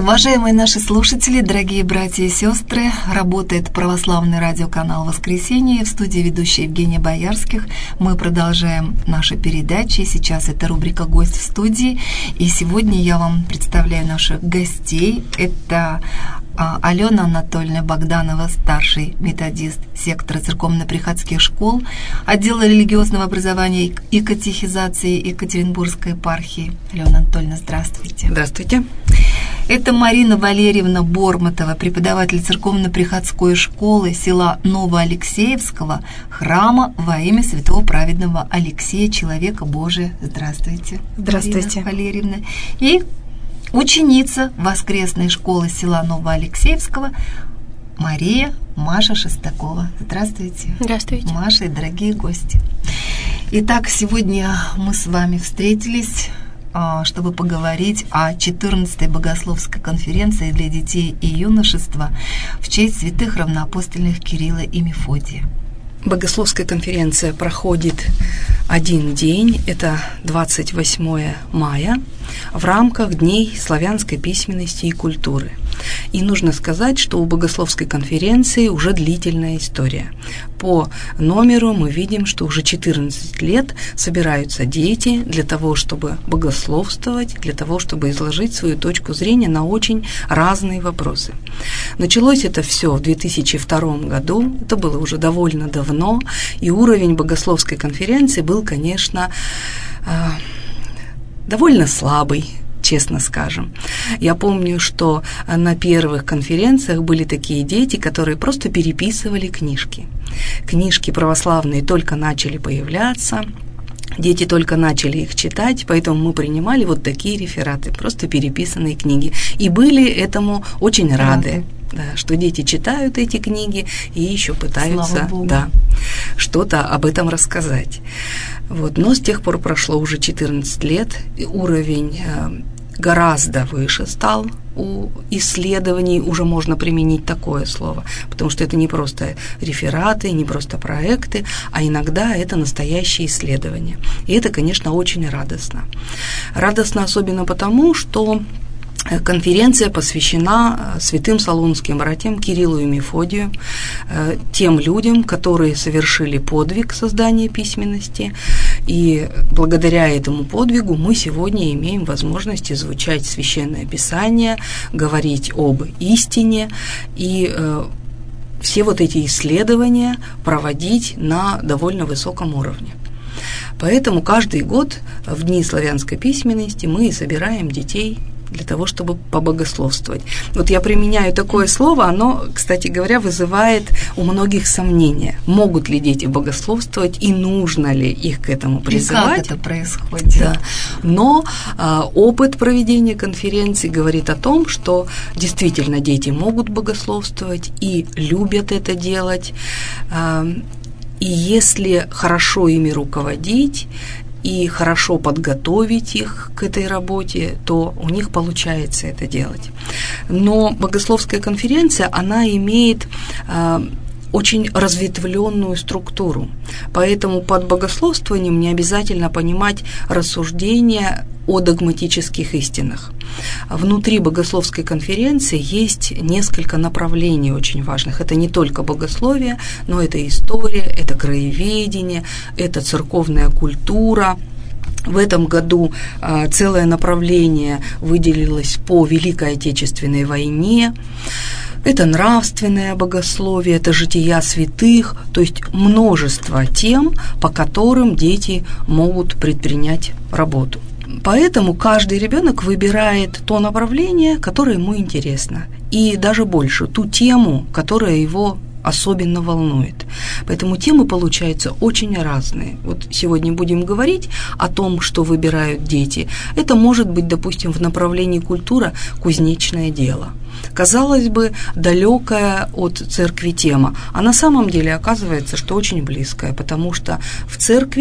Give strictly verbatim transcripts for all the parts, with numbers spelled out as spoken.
Уважаемые наши слушатели, дорогие братья и сестры, работает православный радиоканал «Воскресенье». В студии ведущая Евгения Боярских. Мы продолжаем наши передачи. Сейчас это рубрика «Гость в студии». И сегодня я вам представляю наших гостей. Это Алена Анатольевна Богданова, старший методист сектора церковно-приходских школ, отдела религиозного образования и катехизации Екатеринбургской епархии. Алена Анатольевна, здравствуйте. Здравствуйте. Это Марина Валерьевна Бормотова, преподаватель церковно-приходской школы села Новоалексеевского храма во имя святого праведного Алексея, человека Божия. Здравствуйте. Здравствуйте. Марина Валерьевна. И ученица воскресной школы села Новоалексеевского Мария Маша Шестакова. Здравствуйте. Здравствуйте. Маша и дорогие гости. Итак, сегодня мы с вами встретились, чтобы поговорить о четырнадцатой богословской конференции для детей и юношества в честь святых равноапостольных Кирилла и Мефодия. Богословская конференция проходит один день, это двадцать восьмое мая, в рамках Дней славянской письменности и культуры. И нужно сказать, что у богословской конференции уже длительная история. По номеру мы видим, что уже четырнадцать лет собираются дети для того, чтобы богословствовать, для того, чтобы изложить свою точку зрения на очень разные вопросы. Началось это все в две тысячи втором году, это было уже довольно давно, и уровень богословской конференции был, конечно, довольно слабый, честно скажем. Я помню, что на первых конференциях были такие дети, которые просто переписывали книжки. Книжки православные только начали появляться, дети только начали их читать, поэтому мы принимали вот такие рефераты, просто переписанные книги. И были этому очень рады, да, что дети читают эти книги и еще пытаются да, что-то об этом рассказать. Вот. Но с тех пор прошло уже четырнадцать лет, и уровень гораздо выше стал у исследований, уже можно применить такое слово, потому что это не просто рефераты, не просто проекты, а иногда это настоящие исследования. И это, конечно, очень радостно. Радостно особенно потому, что конференция посвящена святым солунским братьям Кириллу и Мефодию, тем людям, которые совершили подвиг создания письменности, и благодаря этому подвигу мы сегодня имеем возможность изучать Священное Писание, говорить об истине и все вот эти исследования проводить на довольно высоком уровне. Поэтому каждый год в Дни славянской письменности мы собираем детей для того, чтобы побогословствовать. Вот я применяю такое слово, оно, кстати говоря, вызывает у многих сомнения. Могут ли дети богословствовать и нужно ли их к этому призывать? И как это происходит? Да. Но а, опыт проведения конференции говорит о том, что действительно дети могут богословствовать и любят это делать. А, и если хорошо ими руководить, и хорошо подготовить их к этой работе, то у них получается это делать. Но богословская конференция, она имеет э, очень разветвленную структуру, поэтому под богословствованием не обязательно понимать рассуждения о догматических истинах. Внутри богословской конференции есть несколько направлений очень важных. Это не только богословие, но это история, это краеведение, это церковная культура. В этом году а, целое направление выделилось по Великой Отечественной войне. Это нравственное богословие, это жития святых, то есть множество тем, по которым дети могут предпринять работу. Поэтому каждый ребенок выбирает то направление, которое ему интересно, и даже больше, ту тему, которая его особенно волнует. Поэтому темы получаются очень разные. Вот сегодня будем говорить о том, что выбирают дети. Это может быть, допустим, в направлении культура кузнечное дело. Казалось бы, далекая от церкви тема, а на самом деле оказывается, что очень близкая, потому что в церкви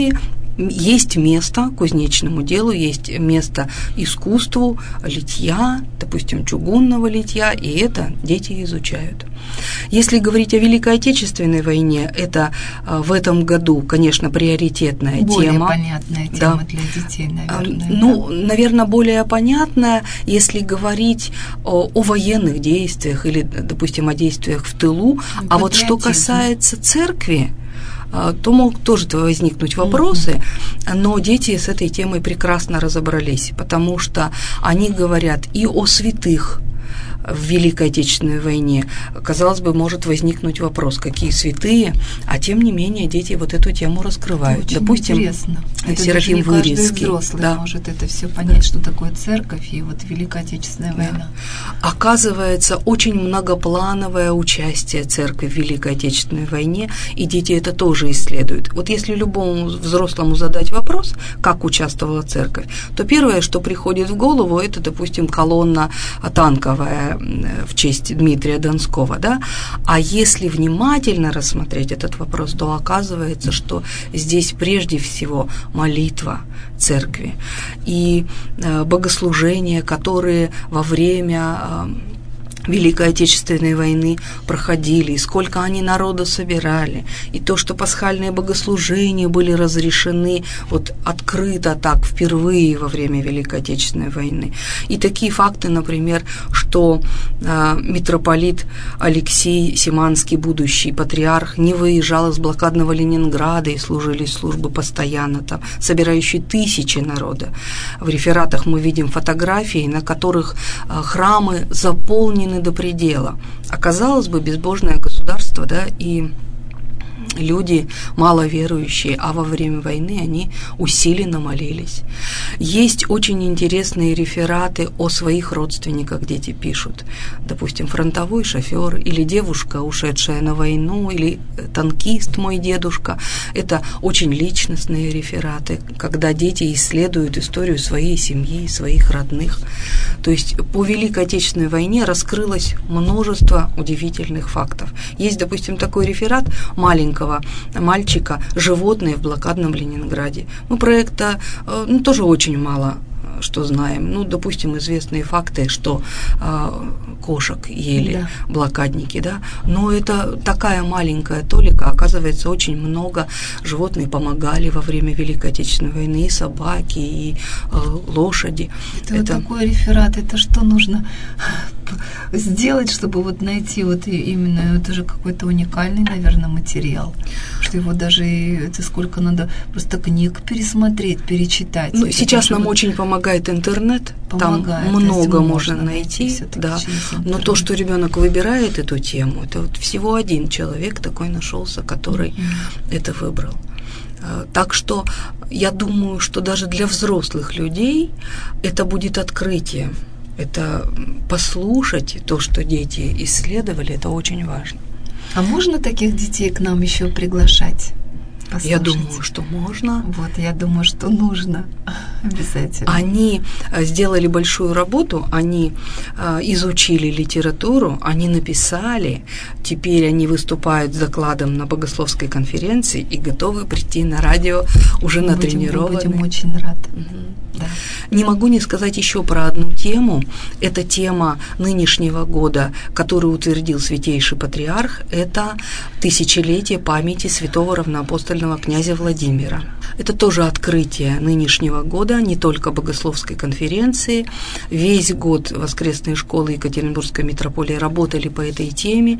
есть место кузнечному делу, есть место искусству литья, допустим, чугунного литья, и это дети изучают. Если говорить о Великой Отечественной войне, это в этом году, конечно, приоритетная более тема. Более понятная тема, да, для детей, наверное. Ну, да. наверное, более понятная, если говорить о, о военных действиях или, допустим, о действиях в тылу. Ну, а вот что касается церкви, то могут тоже возникнуть вопросы, но дети с этой темой прекрасно разобрались, потому что они говорят и о святых в Великой Отечественной войне. Казалось бы, может возникнуть вопрос, какие святые, а тем не менее дети вот эту тему раскрывают. Это очень Допустим, интересно. Это Серафим даже не каждый Вырицкий, взрослый да, может это все понять, что такое церковь и вот Великая Отечественная война. Да. Оказывается, очень многоплановое участие церкви в Великой Отечественной войне, и дети это тоже исследуют. Вот если любому взрослому задать вопрос, как участвовала церковь, то первое, что приходит в голову, это, допустим, колонна танковая в честь Дмитрия Донского, да? А если внимательно рассмотреть этот вопрос, то оказывается, что здесь прежде всего молитва церкви и богослужения, которые во время Великой Отечественной войны проходили, и сколько они народа собирали, и то, что пасхальные богослужения были разрешены вот открыто так впервые во время Великой Отечественной войны. И такие факты, например, что э, митрополит Алексей Симанский, будущий патриарх, не выезжал из блокадного Ленинграда, и служились службы постоянно там, собирающие тысячи народа. В рефератах мы видим фотографии, на которых э, храмы заполнены до предела. А казалось бы, безбожное государство, да, и люди маловерующие, а во время войны они усиленно молились. Есть очень интересные рефераты о своих родственниках, дети пишут. Допустим, фронтовой шофер или девушка, ушедшая на войну, или танкист, мой дедушка. Это очень личностные рефераты, когда дети исследуют историю своей семьи, своих родных. То есть по Великой Отечественной войне раскрылось множество удивительных фактов. Есть, допустим, такой реферат маленького мальчика «Животные в блокадном Ленинграде». Мы про это ну, тоже очень мало что знаем. Ну, допустим, известные факты, что э, кошек ели да. блокадники, да, но это такая маленькая толика, оказывается, очень много животных помогали во время Великой Отечественной войны, и собаки, и э, лошади. Это, это вот такой реферат, это что нужно сделать, чтобы вот найти вот именно, это же какой-то уникальный, наверное, материал, что его даже, это сколько надо просто книг пересмотреть, перечитать. Ну, сейчас нам вот очень помогает интернет, помогает, там много можно найти, да. Но то, что ребенок выбирает эту тему, это вот всего один человек такой нашелся, который mm-hmm. это выбрал. Так что я думаю, что даже для взрослых людей это будет открытие. Это послушать то, что дети исследовали, это очень важно. А можно таких детей к нам еще приглашать? Послушать. Я думаю, что можно. Вот, я думаю, что нужно обязательно. Они сделали большую работу, они изучили литературу, они написали, теперь они выступают с докладом на богословской конференции и готовы прийти на радио уже натренированные. Мы будем очень рады. Угу. Да. Не могу не сказать еще про одну тему. Это тема нынешнего года, которую утвердил Святейший Патриарх. Это тысячелетие памяти святого равноапостольного князя Владимира. Это тоже открытие нынешнего года, не только богословской конференции. Весь год воскресные школы Екатеринбургской митрополии работали по этой теме.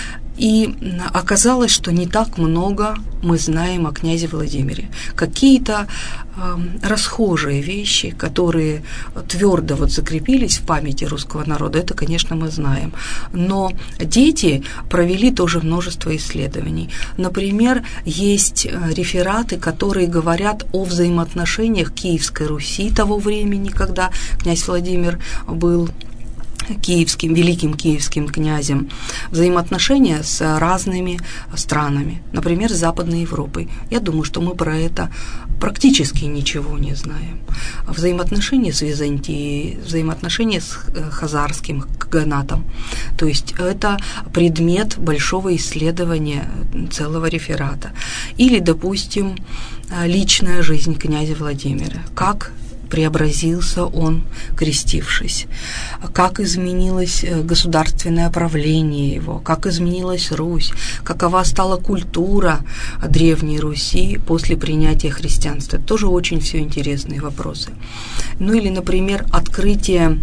И оказалось, что не так много мы знаем о князе Владимире. Какие-то э, расхожие вещи, которые твердо вот закрепились в памяти русского народа, это, конечно, мы знаем. Но дети провели тоже множество исследований. Например, есть рефераты, которые говорят о взаимоотношениях Киевской Руси того времени, когда князь Владимир был киевским, великим киевским князем, взаимоотношения с разными странами, например, с Западной Европой. Я думаю, что мы про это практически ничего не знаем. Взаимоотношения с Византией, взаимоотношения с хазарским каганатом. То есть это предмет большого исследования целого реферата. Или, допустим, личная жизнь князя Владимира, как преобразился он, крестившись, как изменилось государственное правление его, как изменилась Русь, какова стала культура Древней Руси после принятия христианства. Это тоже очень все интересные вопросы. Ну или, например, открытие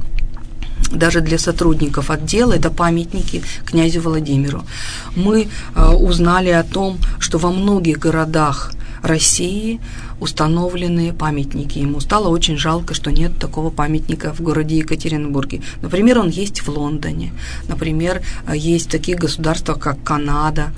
даже для сотрудников отдела, это памятники князю Владимиру. Мы узнали о том, что во многих городах России установлены памятники ему. Стало очень жалко, что нет такого памятника в городе Екатеринбурге. Например, он есть в Лондоне. Например, есть в таких государствах, как Канада.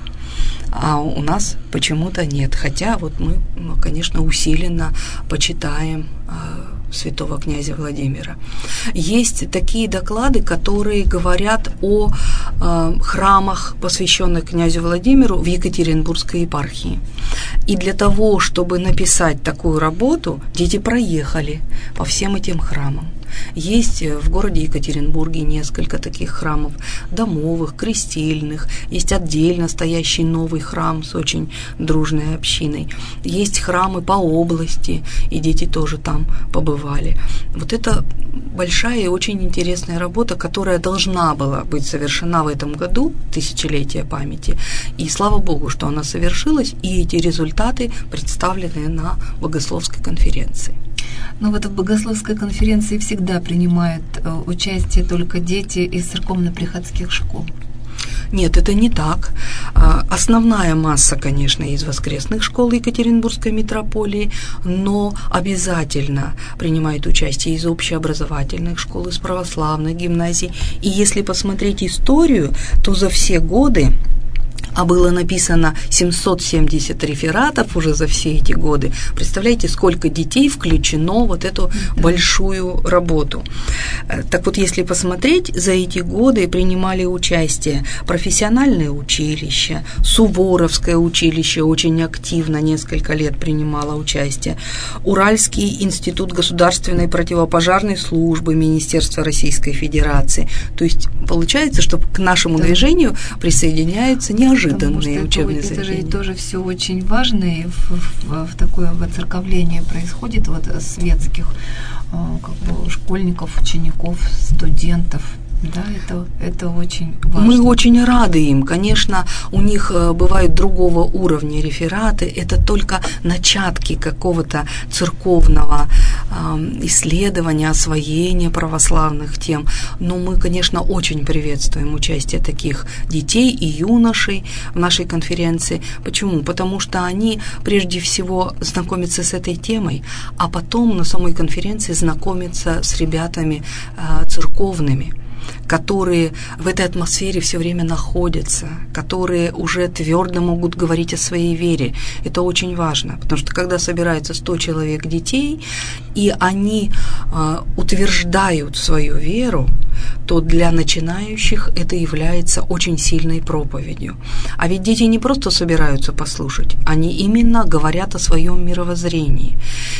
А у нас почему-то нет. Хотя вот мы, конечно, усиленно почитаем святого князя Владимира. Есть такие доклады, которые говорят о э, храмах, посвященных князю Владимиру в Екатеринбургской епархии. И для того, чтобы написать такую работу, дети проехали по всем этим храмам. Есть в городе Екатеринбурге несколько таких храмов, домовых, крестильных, есть отдельно стоящий новый храм с очень дружной общиной, есть храмы по области, и дети тоже там побывали. Вот это большая и очень интересная работа, которая должна была быть совершена в этом году, тысячелетие памяти, и слава Богу, что она совершилась, и эти результаты представлены на Богословской конференции. Но вот в Богословской конференции всегда принимают участие только дети из церковно-приходских школ. Нет, это не так. Основная масса, конечно, из воскресных школ Екатеринбургской митрополии, но обязательно принимает участие из общеобразовательных школ, из православных гимназий. И если посмотреть историю, то за все годы, а было написано семьсот семьдесят рефератов уже за все эти годы. Представляете, сколько детей включено в вот эту да. большую работу. Так вот, если посмотреть, за эти годы принимали участие профессиональное училище, Суворовское училище очень активно несколько лет принимало участие, Уральский институт государственной противопожарной службы Министерства Российской Федерации. То есть получается, что к нашему да. движению присоединяются неожиданные Потому что учебные это, заведения. Это же тоже все очень важно, и в, в, в такое воцерковление происходит вот светских как бы, школьников, учеников, студентов. Да, это, это очень важно. Мы очень рады им. Конечно, у них бывают другого уровня рефераты. Это только начатки какого-то церковного э, исследования, освоения православных тем. Но мы, конечно, очень приветствуем участие таких детей и юношей в нашей конференции. Почему? Потому что они прежде всего знакомятся с этой темой, а потом на самой конференции знакомятся с ребятами э, церковными, которые в этой атмосфере все время находятся, которые уже твердо могут говорить о своей вере. Это очень важно, потому что когда собирается сто человек детей, и они э, утверждают свою веру, то для начинающих это является очень сильной проповедью. А ведь дети не просто собираются послушать, они именно говорят о своем мировоззрении.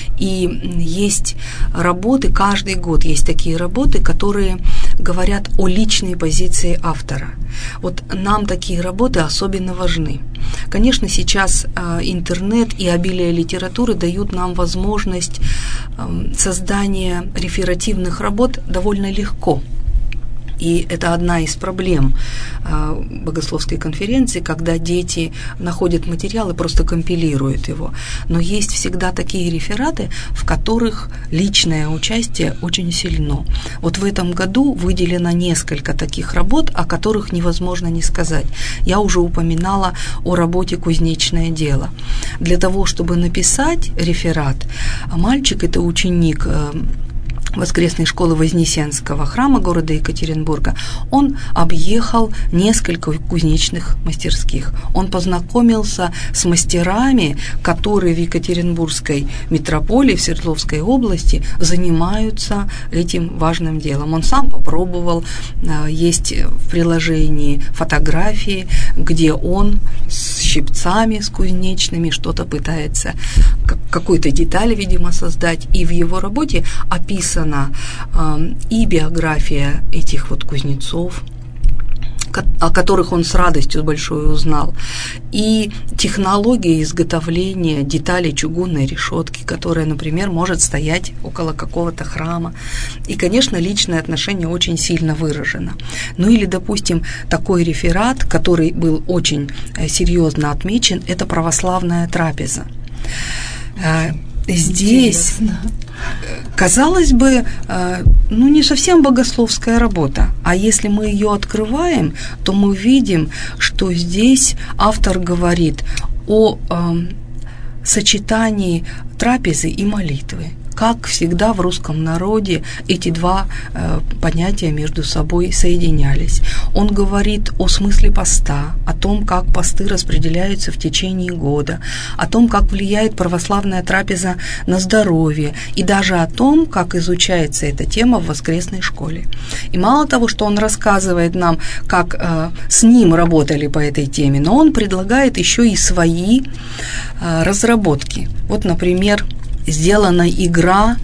И есть работы, каждый год есть такие работы, которые говорят о личной позиции автора. Вот нам такие работы особенно важны. Конечно, сейчас э, интернет и обилие литературы дают нам возможность э, создания реферативных работ довольно легко. И это одна из проблем э, Богословской конференции, когда дети находят материал и просто компилируют его. Но есть всегда такие рефераты, в которых личное участие очень сильно. Вот в этом году выделено несколько таких работ, о которых невозможно не сказать. Я уже упоминала о работе «Кузнечное дело». Для того, чтобы написать реферат, мальчик, это ученик э, воскресной школы Вознесенского храма города Екатеринбурга, он объехал несколько кузнечных мастерских. Он познакомился с мастерами, которые в Екатеринбургской митрополии, в Свердловской области занимаются этим важным делом. Он сам попробовал, есть в приложении фотографии, где он с щипцами, с кузнечными что-то пытается, какую-то деталь, видимо, создать, и в его работе описано и биография этих вот кузнецов, о которых он с радостью большой узнал, и технология изготовления деталей чугунной решетки, которая, например, может стоять около какого-то храма. И, конечно, личное отношение очень сильно выражено. Ну или, допустим, такой реферат, который был очень серьезно отмечен, это православная трапеза. Здесь, интересно. Казалось бы, ну не совсем богословская работа, а если мы ее открываем, то мы видим, что здесь автор говорит о э, сочетании трапезы и молитвы. Как всегда в русском народе эти два э, понятия между собой соединялись. Он говорит о смысле поста, о том, как посты распределяются в течение года, о том, как влияет православная трапеза на здоровье, и даже о том, как изучается эта тема в воскресной школе. И мало того, что он рассказывает нам, как э, с ним работали по этой теме, но он предлагает еще и свои э, разработки. Вот, например, сделана игра,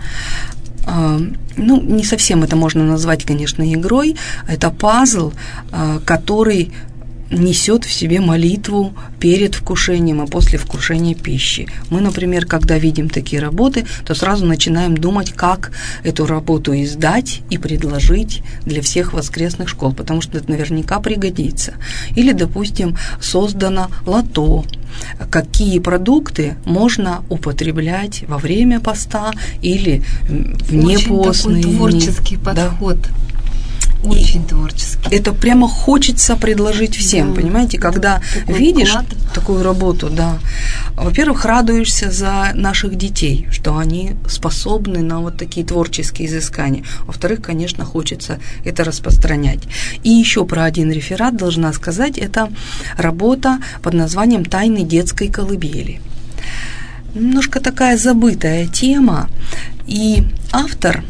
ну, не совсем это можно назвать, конечно, игрой, это пазл, который несет в себе молитву перед вкушением и после вкушения пищи. Мы, например, когда видим такие работы, то сразу начинаем думать, как эту работу издать и предложить для всех воскресных школ, потому что это наверняка пригодится. Или, допустим, создано лото, какие продукты можно употреблять во время поста или в непостные дни. Очень такой творческий подход. Да. Очень творческий. Это прямо хочется предложить всем, да, понимаете, когда такой видишь вклад. Такую работу, да. Во-первых, радуешься за наших детей, что они способны на вот такие творческие изыскания. Во-вторых, конечно, хочется это распространять. И еще про один реферат должна сказать, это работа под названием «Тайны детской колыбели». Немножко такая забытая тема, и автор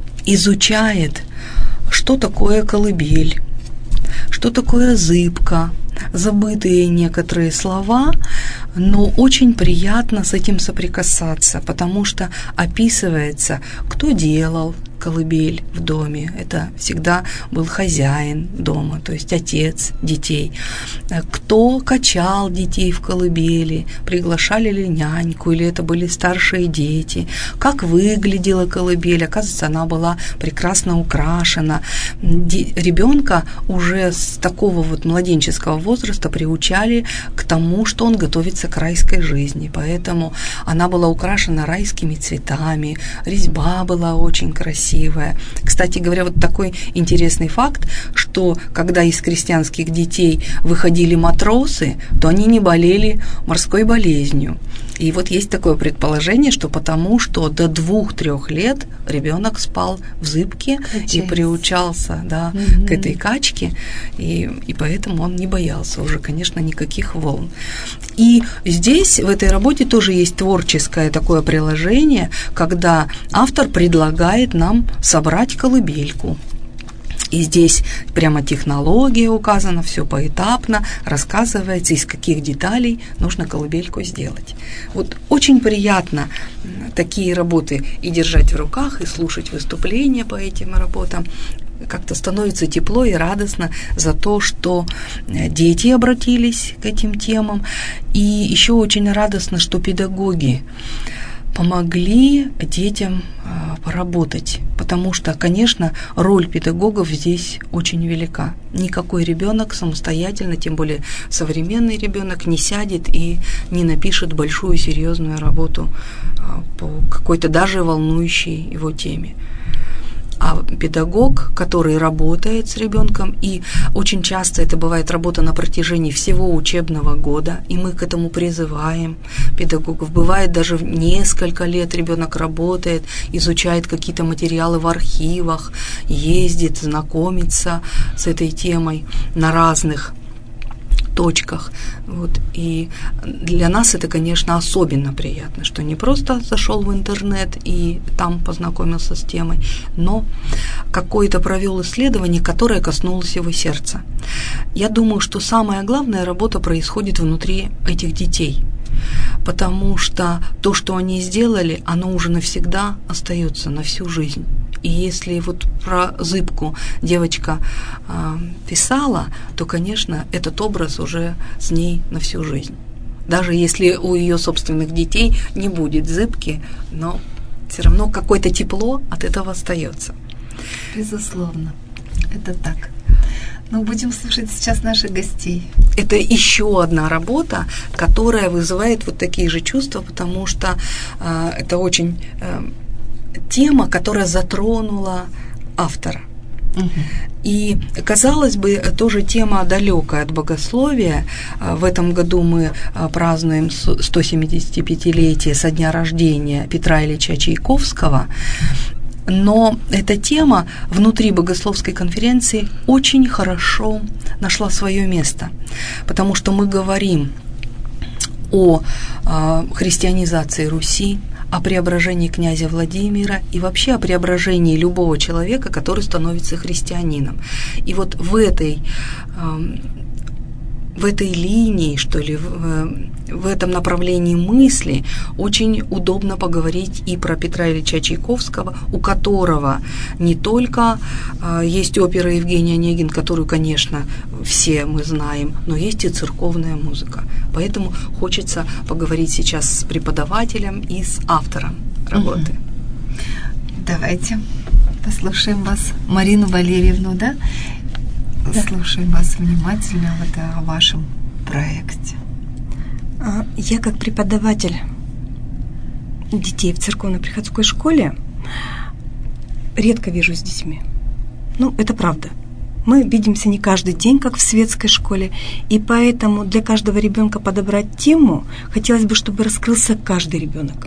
изучает, что такое колыбель, что такое зыбка, забытые некоторые слова, но очень приятно с этим соприкасаться, потому что описывается, кто делал колыбель в доме. Это всегда был хозяин дома, то есть отец детей. Кто качал детей в колыбели, приглашали ли няньку, или это были старшие дети. Как выглядела колыбель, оказывается, она была прекрасно украшена. Ребенка уже с такого вот младенческого возраста приучали к тому, что он готовится к райской жизни, поэтому она была украшена райскими цветами, резьба была очень красивая. Кстати говоря, вот такой интересный факт, что когда из крестьянских детей выходили матросы, то они не болели морской болезнью. И вот есть такое предположение, что потому, что до двух-трех лет ребенок спал в зыбке Качается. И приучался, да, угу. к этой качке, и, и поэтому он не боялся уже, конечно, никаких волн. И здесь, в этой работе, тоже есть творческое такое приложение, когда автор предлагает нам собрать колыбельку. И здесь прямо технология указана, все поэтапно, рассказывается, из каких деталей нужно колыбельку сделать. Вот очень приятно такие работы и держать в руках, и слушать выступления по этим работам. Как-то становится тепло и радостно за то, что дети обратились к этим темам. И еще очень радостно, что педагоги помогли детям поработать, потому что, конечно, роль педагогов здесь очень велика. Никакой ребенок самостоятельно, тем более современный ребенок, не сядет и не напишет большую серьезную работу по какой-то даже волнующей его теме. А педагог, который работает с ребенком, и очень часто это бывает работа на протяжении всего учебного года, и мы к этому призываем педагогов. Бывает даже несколько лет ребенок работает, изучает какие-то материалы в архивах, ездит, знакомится с этой темой на разных точках. Вот. И для нас это, конечно, особенно приятно, что не просто зашел в интернет и там познакомился с темой, но какое-то провел исследование, которое коснулось его сердца. Я думаю, что самая главная работа происходит внутри этих детей, потому что то, что они сделали, оно уже навсегда остается на всю жизнь. И если вот про зыбку девочка э, писала, то, конечно, этот образ уже с ней на всю жизнь. Даже если у ее собственных детей не будет зыбки, но все равно какое-то тепло от этого остается. Безусловно, это так. Но будем слушать сейчас наших гостей. Это еще одна работа, которая вызывает вот такие же чувства, потому что э, это очень э, тема, которая затронула автора. Угу. И, казалось бы, тоже тема далекая от богословия. В этом году мы празднуем сто семидесятипятилетие со дня рождения Петра Ильича Чайковского. Но эта тема внутри богословской конференции очень хорошо нашла свое место, потому что мы говорим о христианизации Руси, о преображении князя Владимира и вообще о преображении любого человека, который становится христианином. И вот в этой, в этой линии, что ли, в, в этом направлении мысли очень удобно поговорить и про Петра Ильича Чайковского, у которого не только есть опера Евгений Онегин, которую, конечно, все мы знаем, но есть и церковная музыка. Поэтому хочется поговорить сейчас с преподавателем и с автором работы. Угу. Давайте послушаем вас, Марину Валерьевну, да? Да. Слушаем вас внимательно вот о вашем проекте. Я как преподаватель детей в церковно-приходской школе редко вижу с детьми. Ну, это правда. Мы видимся не каждый день, как в светской школе, и поэтому для каждого ребенка подобрать тему хотелось бы, чтобы раскрылся каждый ребенок.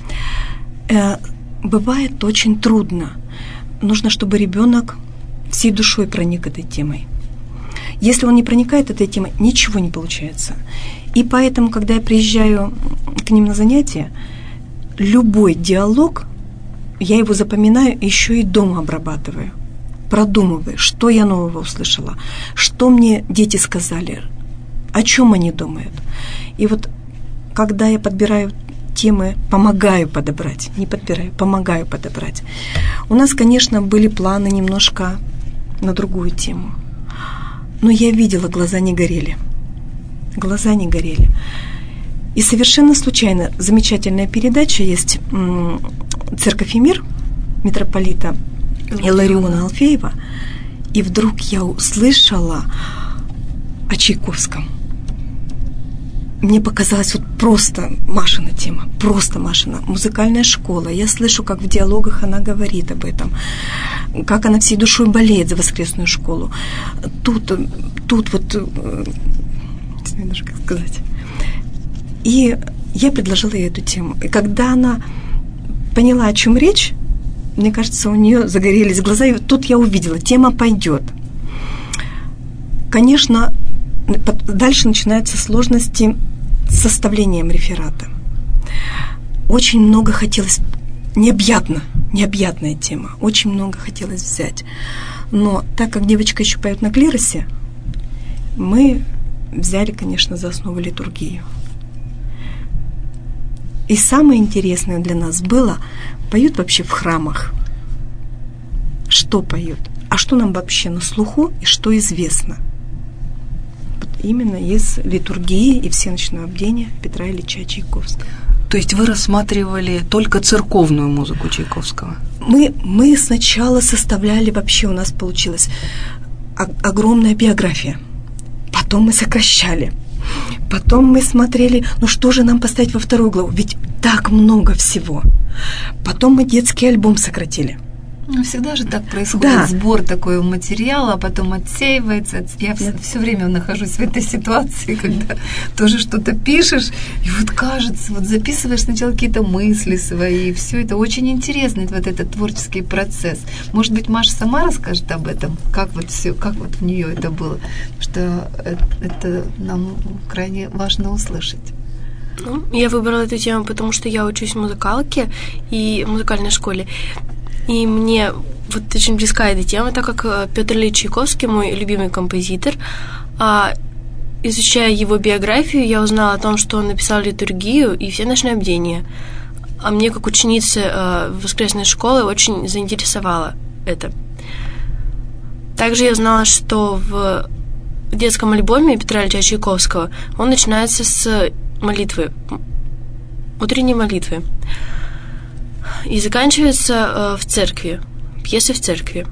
Бывает очень трудно. Нужно, чтобы ребенок всей душой проник этой темой. Если он не проникает этой темой, ничего не получается. И поэтому, когда я приезжаю к ним на занятия, любой диалог, я его запоминаю, еще и дома обрабатываю, продумываю, что я нового услышала, что мне дети сказали, о чем они думают. И вот когда я подбираю темы, помогаю подобрать, не подбираю, помогаю подобрать. У нас, конечно, были планы немножко на другую тему. Но я видела, глаза не горели. Глаза не горели. И совершенно случайно замечательная передача есть «Церковь и мир» митрополита Иллариона Алфеева. И вдруг я услышала о Чайковском. Мне показалось вот просто Машина тема, просто Машина. Музыкальная школа. Я слышу, как в диалогах она говорит об этом, как она всей душой болеет за воскресную школу. Тут, тут вот, не знаю даже, как сказать. И я предложила ей эту тему. И когда она поняла, о чем речь, мне кажется, у нее загорелись глаза, и тут я увидела, тема пойдет. Конечно, дальше начинаются сложности с составлением реферата. Очень много хотелось, необъятно, необъятная тема, очень много хотелось взять. Но так как девочка еще поет на клиросе, мы взяли, конечно, за основу литургию. И самое интересное для нас было, поют вообще в храмах. Что поют? А что нам вообще на слуху и что известно? Именно из литургии и всеночного бдения Петра Ильича Чайковского. То есть вы рассматривали только церковную музыку Чайковского? Мы, мы сначала составляли, вообще у нас получилась огромная биография. Потом мы сокращали. Потом мы смотрели, ну что же нам поставить во вторую главу? Ведь так много всего. Потом мы детский альбом сократили. Ну, всегда же так происходит, да. Сбор такой материала, а потом отсеивается. Я все, все время нахожусь в этой ситуации, когда тоже что-то пишешь, и вот кажется, вот записываешь сначала какие-то мысли свои, все это очень интересно, вот этот творческий процесс. Может быть, Маша сама расскажет об этом, как вот все, как вот в нее это было, что это, это нам крайне важно услышать. Ну, я выбрала эту тему, потому что я учусь в музыкалке и в музыкальной школе. И мне вот очень близка эта тема, так как Петр Ильич Чайковский мой любимый композитор. А изучая его биографию, я узнала о том, что он написал литургию и всеночное бдение. а мне, как ученице э, воскресной школы, очень заинтересовало это. Также я знала, что в детском альбоме Петра Ильича Чайковского он начинается с молитвы, утренней молитвы, и заканчивается э, в церкви, пьесы в церкви.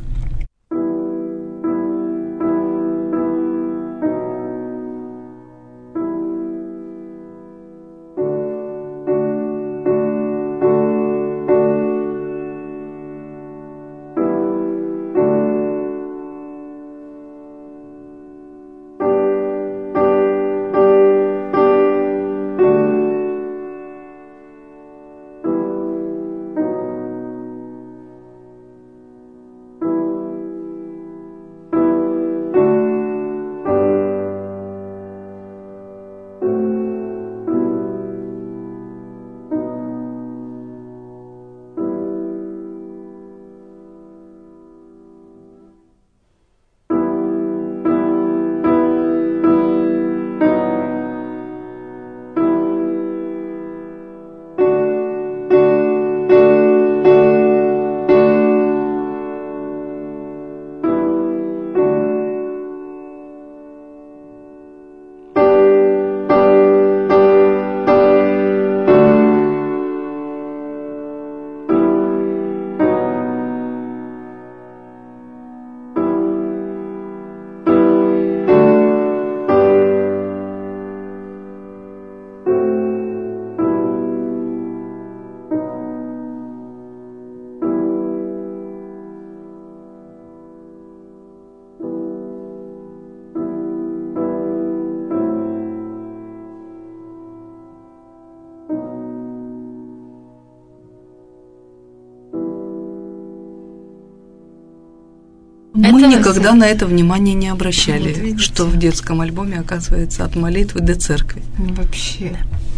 Мы это никогда все... на это внимание не обращали, вот что в детском альбоме, оказывается, от молитвы до церкви. Вообще.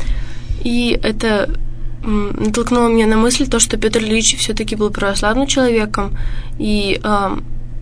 И это натолкнуло меня на мысль, то, что Петр Ильич все-таки был православным человеком. И э,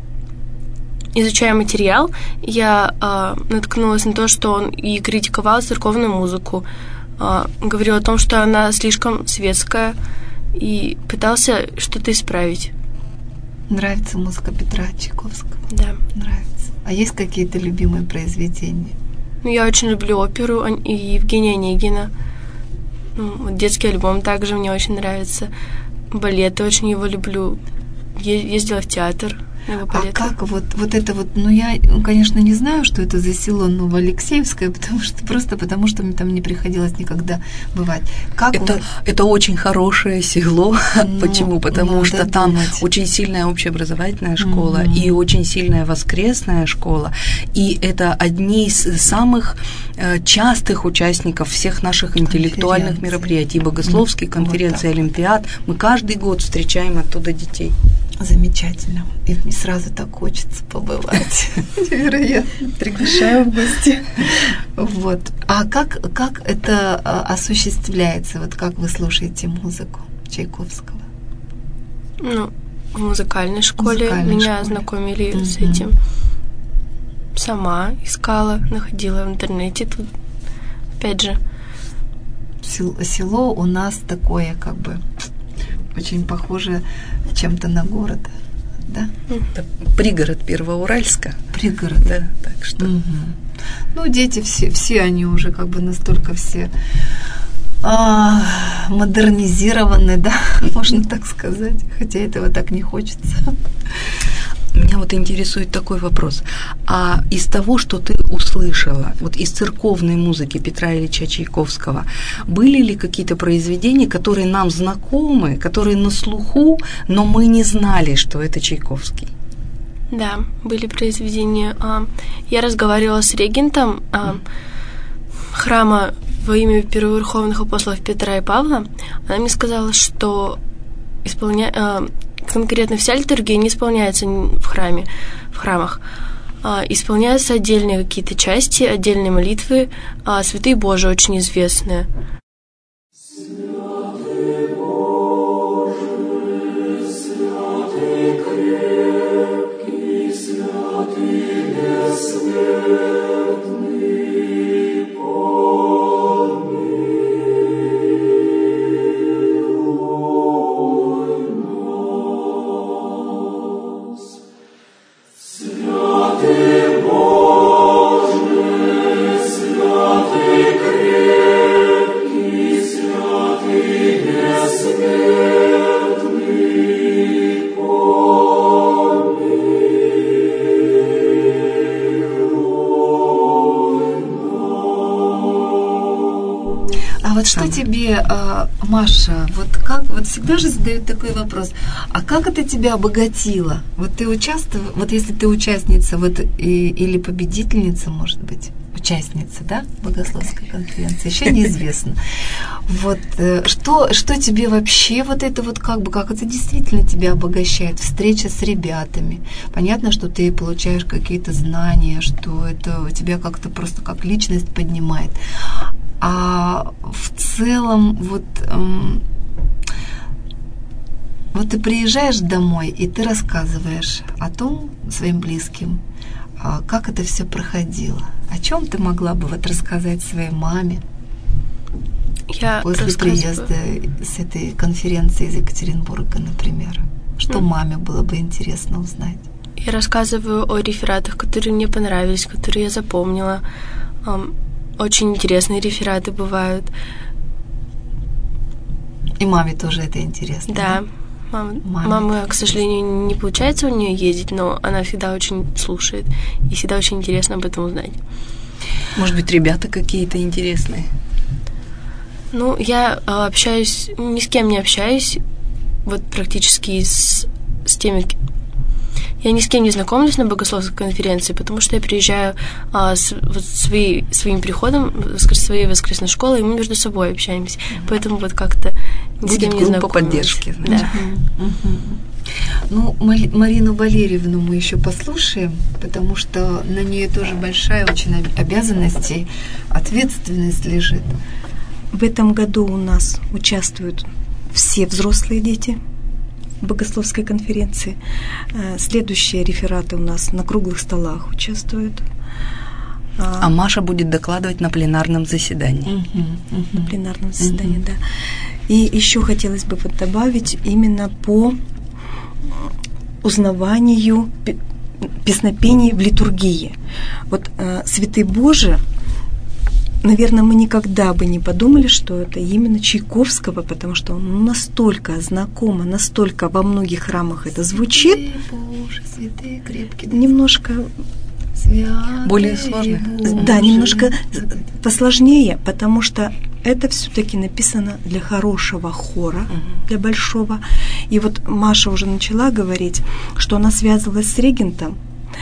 изучая материал, я э, наткнулась на то, что он и критиковал церковную музыку, э, говорил о том, что она слишком светская, и пытался что-то исправить. Нравится музыка Петра Чайковского? Да. Нравится. А есть какие-то любимые произведения? Ну, я очень люблю оперу и Евгения Онегина. Ну, детский альбом также мне очень нравится. Балет, я очень его люблю. Ездила в театр. А как вот, вот это вот, ну я, конечно, не знаю, что это за село Новоалексеевское, потому что просто потому, что мне там не приходилось никогда бывать. Как это, вы... это очень хорошее село. Ну, почему? Потому что там думать. очень сильная общеобразовательная школа mm-hmm. и очень сильная воскресная школа. И это одни из самых э, частых участников всех наших интеллектуальных мероприятий, богословских mm-hmm. конференций, вот олимпиад. Мы каждый год встречаем оттуда детей. Замечательно. И мне сразу так хочется побывать. Невероятно. Приглашаю в гости. Вот. А как, как это осуществляется? Вот как вы слушаете музыку Чайковского? Ну, в музыкальной школе музыкальной меня школе. знакомили mm-hmm. с этим. Сама искала, находила в интернете тут. Опять же. Село у нас такое, как бы, очень похоже чем-то на город, да? Это пригород Первоуральска. Пригород. Да, так что. Угу. Ну, дети все, все они уже как бы настолько все а, модернизированы, да, можно так сказать, хотя этого так не хочется. Меня вот интересует такой вопрос. А из того, что ты услышала, вот из церковной музыки Петра Ильича Чайковского, были ли какие-то произведения, которые нам знакомы, которые на слуху, но мы не знали, что это Чайковский? Да, были произведения. Я разговаривала с регентом храма во имя первоверховных апостолов Петра и Павла. Она мне сказала, что исполня... конкретно вся литургия не исполняется в храме, в храмах. А, исполняются отдельные какие-то части, отдельные молитвы, а святые Божии очень известные. вот что самое. тебе, Маша, вот как, вот всегда же задают такой вопрос, а как это тебя обогатило? Вот ты участвовала, вот если ты участница вот, и, или победительница, может быть, участница, да, богословской конференции, еще неизвестно. Вот что, что тебе вообще вот это вот как бы, как это действительно тебя обогащает, встреча с ребятами. Понятно, что ты получаешь какие-то знания, что это тебя как-то просто как личность поднимает. А в целом вот, эм, вот ты приезжаешь домой, и ты рассказываешь о том своим близким, как это все проходило. О чем ты могла бы вот рассказать своей маме Я после приезда с этой конференции из Екатеринбурга, например? Что mm. маме было бы интересно узнать? Я рассказываю о рефератах, которые мне понравились, которые я запомнила. Очень интересные рефераты бывают. И маме тоже это интересно? Да. да? Мама, мама, к сожалению, не получается у нее ездить, но она всегда очень слушает, и всегда очень интересно об этом узнать. Может быть, ребята какие-то интересные? Ну, я общаюсь, ни с кем не общаюсь, вот практически с, с теми... Я ни с кем не знакомлюсь на богословской конференции, потому что я приезжаю а, с, вот, свои, своим приходом в своей воскресной школы, и мы между собой общаемся. Mm-hmm. Поэтому вот как-то ни Будет с кем не группа знакомлюсь. Поддержки, значит. Да. Mm-hmm. Ну, Марину Валерьевну мы еще послушаем, потому что на нее тоже большая очень обязанность и ответственность лежит. В этом году у нас участвуют все взрослые дети в богословской конференции. Следующие рефераты у нас на круглых столах участвуют. А Маша будет докладывать на пленарном заседании. Uh-huh, uh-huh. На пленарном заседании, uh-huh. да. И еще хотелось бы вот добавить именно по узнаванию песнопений в литургии. Вот э, Святые Божии, наверное, мы никогда бы не подумали, что это именно Чайковского, потому что он настолько знакомо, настолько во многих храмах это звучит. Святые Божии, святые крепкие. Немножко святые более сложно. Да, немножко посложнее, потому что это все-таки написано для хорошего хора, uh-huh. для большого. И вот Маша уже начала говорить, что она связывалась с регентом,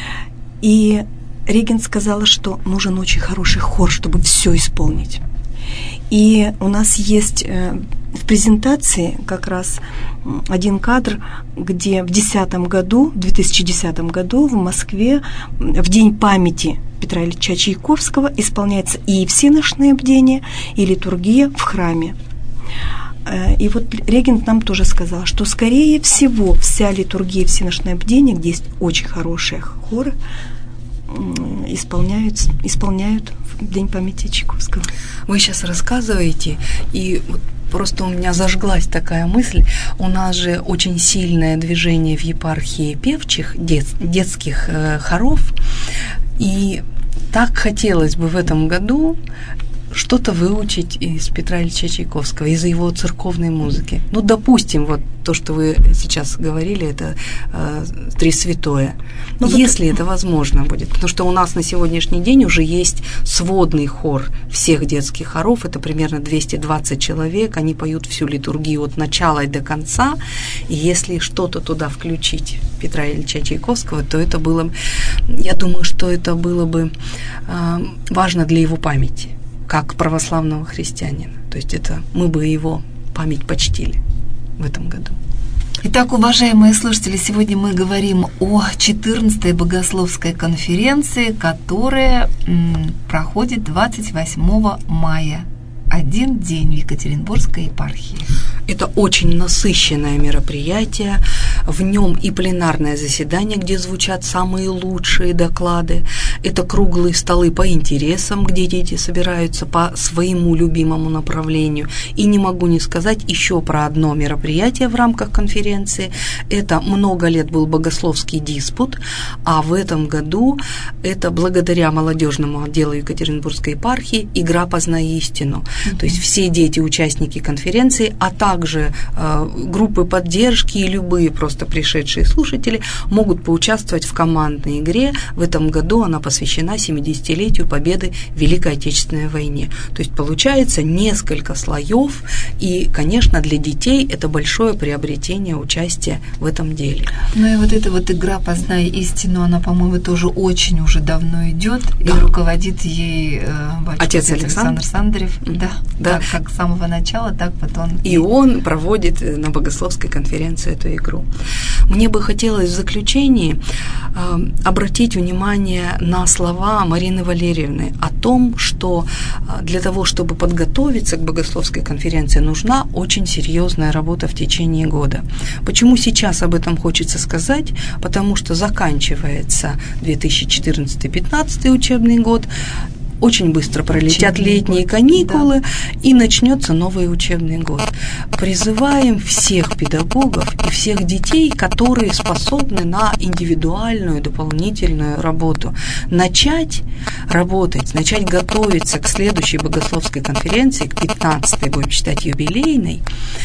и регент сказала, что нужен очень хороший хор, чтобы все исполнить. И у нас есть в презентации как раз один кадр, где в десятом году, в две тысячи десятом году в Москве в День памяти Петра Ильича Чайковского исполняется и всеношное бдение, и литургия в храме. И вот регент нам тоже сказал, что скорее всего вся литургия и всеношное бдение, где есть очень хорошие хоры, исполняют, исполняют в День памяти Чайковского. Вы сейчас рассказываете, и вот просто у меня зажглась такая мысль. У нас же очень сильное движение в епархии певчих, дет, детских э, хоров, и так хотелось бы в этом году что-то выучить из Петра Ильича Чайковского, из его церковной музыки. Ну, допустим, вот то, что вы сейчас говорили, это э, «Три святое». Ну, если вот это возможно будет. Потому что у нас на сегодняшний день уже есть сводный хор всех детских хоров, это примерно двести двадцать человек, они поют всю литургию от начала и до конца, и если что-то туда включить Петра Ильича Чайковского, то это было, я думаю, что это было бы э, важно для его памяти, как православного христианина. То есть это мы бы его память почтили в этом году. Итак, уважаемые слушатели, сегодня мы говорим о четырнадцатой богословской конференции, которая м, проходит двадцать восьмого мая. Один день в Екатеринбургской епархии. Это очень насыщенное мероприятие. В нем и пленарное заседание, где звучат самые лучшие доклады. Это круглые столы по интересам, где дети собираются по своему любимому направлению. И не могу не сказать еще про одно мероприятие в рамках конференции. Это много лет был богословский диспут, а в этом году это благодаря молодежному отделу Екатеринбургской епархии игра «Познай истину». То есть все дети, участники конференции, а также также группы поддержки и любые просто пришедшие слушатели могут поучаствовать в командной игре. В этом году она посвящена семидесятилетию победы в Великой Отечественной войне. То есть получается несколько слоев, и, конечно, для детей это большое приобретение участия в этом деле. Ну и вот эта вот игра «Познай истину», она, по-моему, тоже очень уже давно идет, да. И руководит ей э, батюшка отец Александр, Александр Сандарев, mm-hmm. да, да. Так, как с самого начала, так вот он. И он проводит на богословской конференции эту игру. Мне бы хотелось в заключении э, обратить внимание на слова Марины Валерьевны о том, что э, для того, чтобы подготовиться к богословской конференции, нужна очень серьезная работа в течение года. Почему сейчас об этом хочется сказать? Потому что заканчивается две тысячи четырнадцатый — пятнадцатый учебный год, очень быстро пролетят учебный летние год, каникулы, да. И начнется новый учебный год. Призываем всех педагогов и всех детей, которые способны на индивидуальную дополнительную работу, начать работать, начать готовиться к следующей богословской конференции, к пятнадцатой, будем считать юбилейной,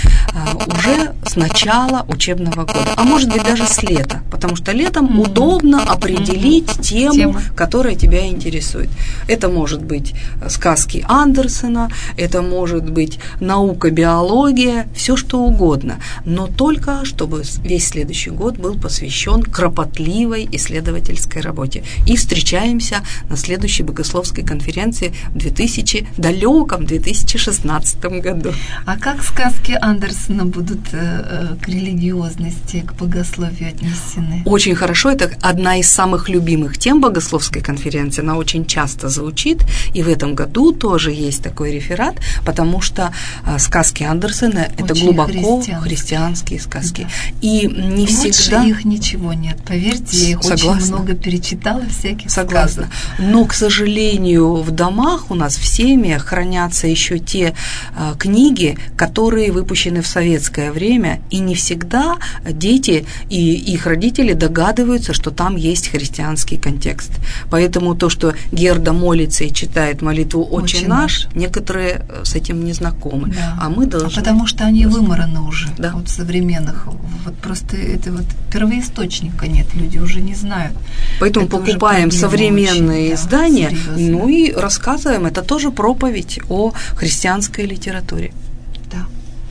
уже с начала учебного года, а может быть даже с лета, потому что летом mm-hmm. удобно определить mm-hmm. тему, Тема. которая тебя интересует. Это может может быть сказки Андерсена, это может быть наука, биология, все что угодно, но только чтобы весь следующий год был посвящен кропотливой исследовательской работе. И встречаемся на следующей богословской конференции в две тысячи далеком две тысячи шестнадцатом году. А как сказки Андерсена будут э, к религиозности, к богословию отнесены? Очень хорошо, это одна из самых любимых тем богословской конференции, она очень часто звучит. И в этом году тоже есть такой реферат, потому что а, сказки Андерсена – это глубоко христианские, христианские сказки. Да. И не Лучше всегда… их ничего нет, поверьте, я их Согласна. очень много перечитала, всяких Согласна. сказок. Но, к сожалению, в домах у нас в семьях хранятся еще те а, книги, которые выпущены в советское время, и не всегда дети и их родители догадываются, что там есть христианский контекст. Поэтому то, что Герда молится и читает молитву «Отче, Отче наш», наш, некоторые с этим не знакомы. Да. А мы должны… А потому что они вымораны уже, да. вот современных. Вот просто это вот первоисточника нет, люди уже не знают. Поэтому это покупаем современные очень, издания, да, ну и рассказываем. Это тоже проповедь о христианской литературе. Да.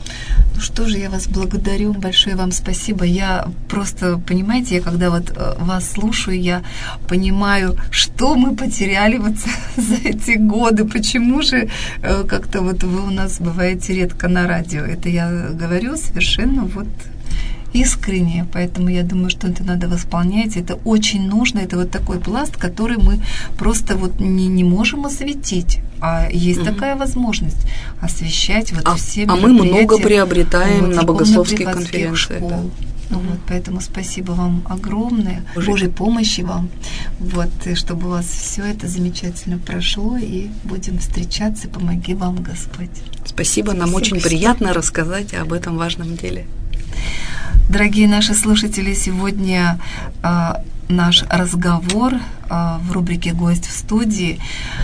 Ну что же, я вас благодарю, большое вам спасибо. Я просто, понимаете, я когда вот вас слушаю, я понимаю, что мы потеряли вот за эти годы, почему же как-то вот вы у нас бываете редко на радио. Это я говорю совершенно вот искренне, поэтому я думаю, что это надо восполнять, это очень нужно, это вот такой пласт, который мы просто вот не, не можем осветить, а есть mm-hmm. такая возможность освещать вот а, все а мероприятия. А мы много приобретаем вот, на богословских конференциях. Да. Ну, вот, поэтому спасибо вам огромное, Божьей, Божьей помощи вам, вот, и чтобы у вас все это замечательно прошло, и будем встречаться, помоги вам Господь. Спасибо, нам спасибо, очень приятно рассказать об этом важном деле. Дорогие наши слушатели, сегодня э, наш разговор э, в рубрике «Гость в студии»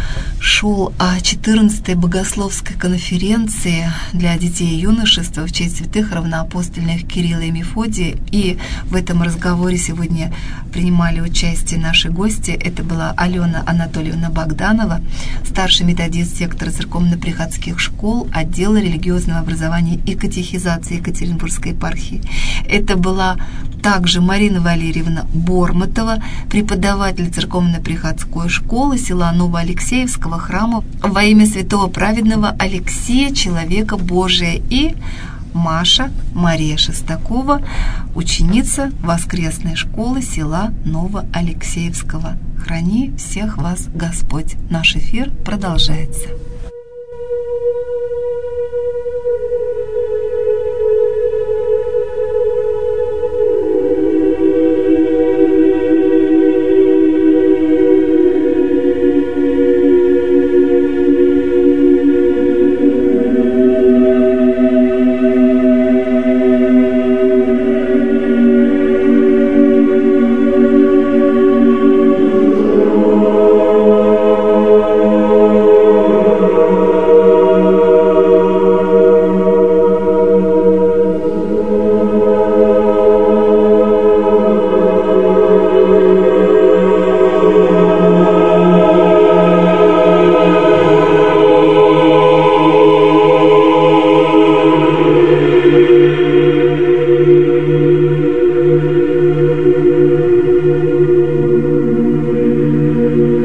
шел о четырнадцатой богословской конференции для детей и юношества в честь святых равноапостольных Кирилла и Мефодия. И в этом разговоре сегодня принимали участие наши гости. Это была Алена Анатольевна Богданова, старший методист сектора церковно-приходских школ, отдела религиозного образования и катехизации Екатеринбургской епархии. Это была также Марина Валерьевна Бормотова, преподаватель церковно-приходской школы села Новоалексеевского храма во имя святого праведного Алексея, человека Божия, и Маша Мария Шестакова, ученица воскресной школы села Новоалексеевского. Храни всех вас Господь. Наш эфир продолжается.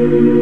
Thank you.